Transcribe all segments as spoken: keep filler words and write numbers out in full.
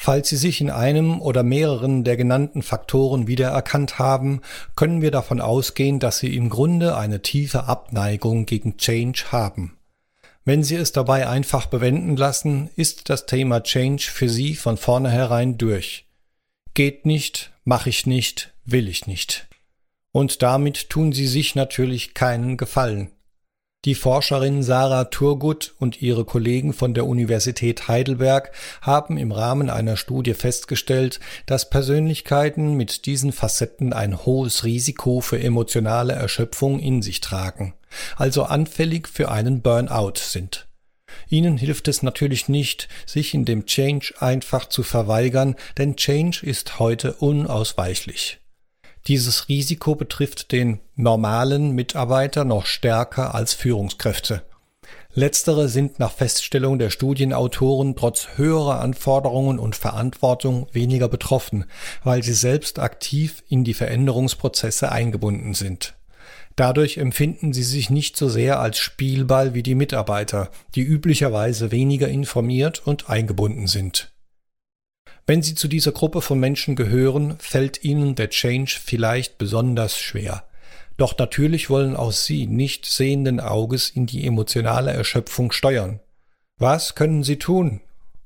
Falls Sie sich in einem oder mehreren der genannten Faktoren wiedererkannt haben, können wir davon ausgehen, dass Sie im Grunde eine tiefe Abneigung gegen Change haben. Wenn Sie es dabei einfach bewenden lassen, ist das Thema Change für Sie von vornherein durch. Geht nicht, mache ich nicht, will ich nicht. Und damit tun Sie sich natürlich keinen Gefallen. Die Forscherin Sarah Turgut und ihre Kollegen von der Universität Heidelberg haben im Rahmen einer Studie festgestellt, dass Persönlichkeiten mit diesen Facetten ein hohes Risiko für emotionale Erschöpfung in sich tragen, also anfällig für einen Burnout sind. Ihnen hilft es natürlich nicht, sich in dem Change einfach zu verweigern, denn Change ist heute unausweichlich. Dieses Risiko betrifft den normalen Mitarbeiter noch stärker als Führungskräfte. Letztere sind nach Feststellung der Studienautoren trotz höherer Anforderungen und Verantwortung weniger betroffen, weil sie selbst aktiv in die Veränderungsprozesse eingebunden sind. Dadurch empfinden sie sich nicht so sehr als Spielball wie die Mitarbeiter, die üblicherweise weniger informiert und eingebunden sind. Wenn Sie zu dieser Gruppe von Menschen gehören, fällt Ihnen der Change vielleicht besonders schwer. Doch natürlich wollen auch Sie nicht sehenden Auges in die emotionale Erschöpfung steuern. Was können Sie tun?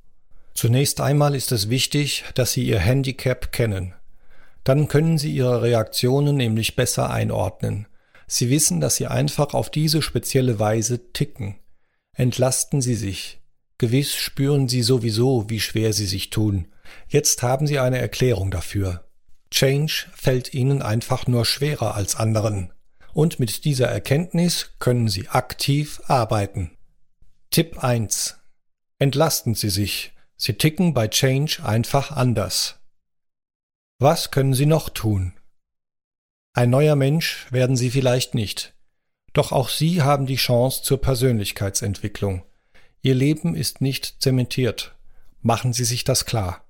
Zunächst einmal ist es wichtig, dass Sie Ihr Handicap kennen. Dann können Sie Ihre Reaktionen nämlich besser einordnen. Sie wissen, dass Sie einfach auf diese spezielle Weise ticken. Entlasten Sie sich. Gewiss spüren Sie sowieso, wie schwer Sie sich tun. Jetzt haben Sie eine Erklärung dafür. Change fällt Ihnen einfach nur schwerer als anderen. Und mit dieser Erkenntnis können Sie aktiv arbeiten. Tipp eins. Entlasten Sie sich. Sie ticken bei Change einfach anders. Was können Sie noch tun? Ein neuer Mensch werden Sie vielleicht nicht. Doch auch Sie haben die Chance zur Persönlichkeitsentwicklung. Ihr Leben ist nicht zementiert. Machen Sie sich das klar.